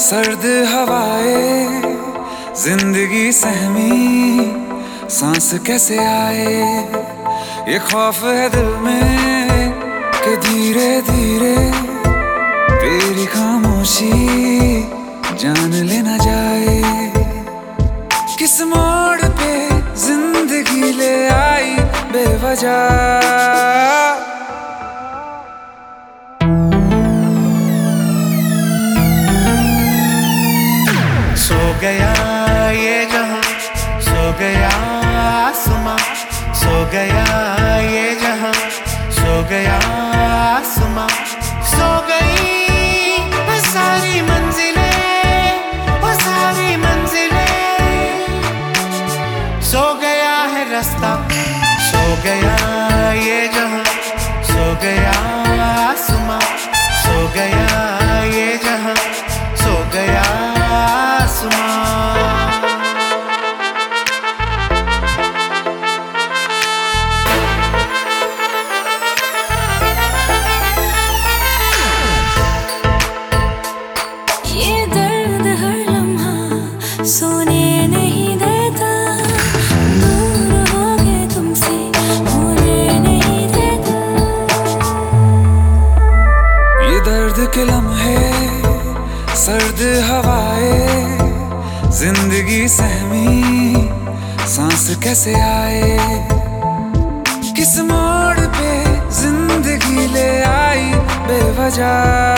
सर्द हवाएं जिंदगी सहमी सांस कैसे आए, ये खौफ है दिल में कि धीरे धीरे तेरी खामोशी जान लेना जाए। किस मोड़ पे जिंदगी ले आई बेवजह, सो गया ये जहां, सो गया आसमां, सो गया ये जहां, सो गया आसमां, सो गई वो सारी मंजिलें, वो सारी मंजिलें, सो गया है रास्ता, सो गया ये जहां, सो गया आसमां, सो गया ये जहां, सो गया आसमां। ये दर्द हर लम्हा सोने नहीं देता, दूर हो गए तुमसे होने नहीं देता। ये दर्द के लम्हे सर्द हवाएं जिंदगी सहमी सांस कैसे आए, किस मोड़ पे जिंदगी ले आई बेवजह।